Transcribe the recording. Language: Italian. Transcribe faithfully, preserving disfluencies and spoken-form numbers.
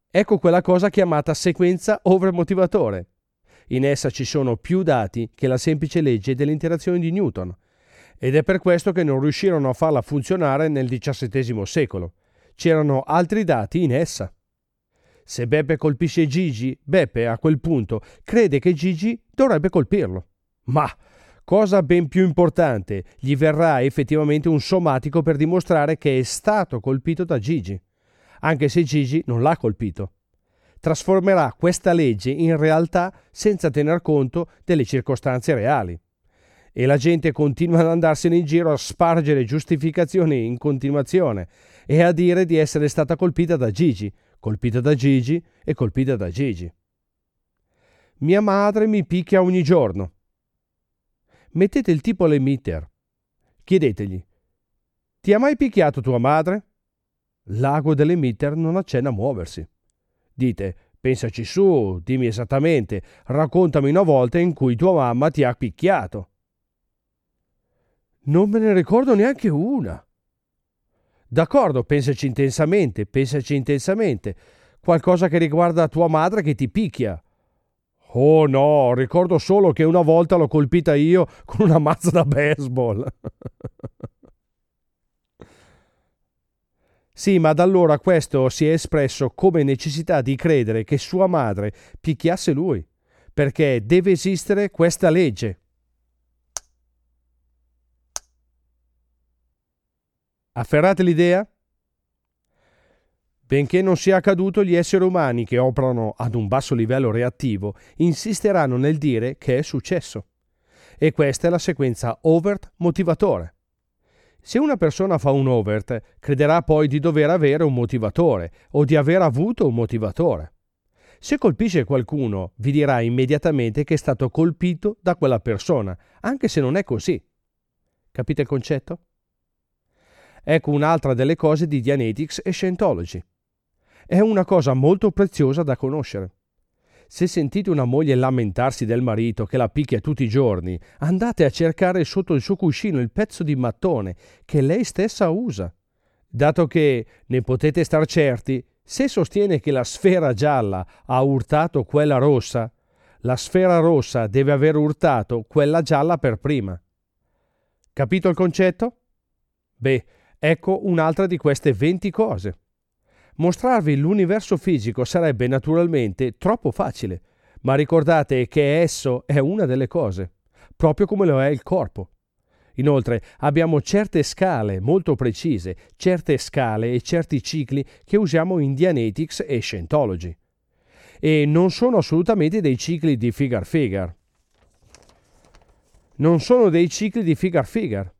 Ecco quella cosa chiamata sequenza overmotivatore. In essa ci sono più dati che la semplice legge delle interazioni di Newton, ed è per questo che non riuscirono a farla funzionare nel diciassettesimo secolo. C'erano altri dati in essa. Se Beppe colpisce Gigi, Beppe a quel punto crede che Gigi dovrebbe colpirlo. Ma, cosa ben più importante, gli verrà effettivamente un sommatico per dimostrare che è stato colpito da Gigi, anche se Gigi non l'ha colpito. Trasformerà questa legge in realtà senza tener conto delle circostanze reali. E la gente continua ad andarsene in giro a spargere giustificazioni in continuazione e a dire di essere stata colpita da Gigi, colpita da Gigi e colpita da Gigi. Mia madre mi picchia ogni giorno. Mettete il tipo all'emitter. Chiedetegli: ti ha mai picchiato tua madre? L'ago dell'emitter non accenna a muoversi. Dite: pensaci su, dimmi esattamente, raccontami una volta in cui tua mamma ti ha picchiato. Non me ne ricordo neanche una. D'accordo, pensaci intensamente, pensaci intensamente. Qualcosa che riguarda tua madre che ti picchia. Oh no, ricordo solo che una volta l'ho colpita io con una mazza da baseball. Sì, ma da allora questo si è espresso come necessità di credere che sua madre picchiasse lui, perché deve esistere questa legge. Afferrate l'idea? Benché non sia accaduto, gli esseri umani che operano ad un basso livello reattivo insisteranno nel dire che è successo. E questa è la sequenza overt motivatore. Se una persona fa un overt, crederà poi di dover avere un motivatore o di aver avuto un motivatore. Se colpisce qualcuno, vi dirà immediatamente che è stato colpito da quella persona, anche se non è così. Capite il concetto? Ecco un'altra delle cose di Dianetics e Scientology. È una cosa molto preziosa da conoscere. Se sentite una moglie lamentarsi del marito che la picchia tutti i giorni, andate a cercare sotto il suo cuscino il pezzo di mattone che lei stessa usa. Dato che, ne potete star certi, se sostiene che la sfera gialla ha urtato quella rossa, la sfera rossa deve aver urtato quella gialla per prima. Capito il concetto? Beh, ecco un'altra di queste venti cose. Mostrarvi l'universo fisico sarebbe naturalmente troppo facile, ma ricordate che esso è una delle cose, proprio come lo è il corpo. Inoltre abbiamo certe scale molto precise, certe scale e certi cicli che usiamo in Dianetics e Scientology. E non sono assolutamente dei cicli di figure-figure. Non sono dei cicli di figure-figure.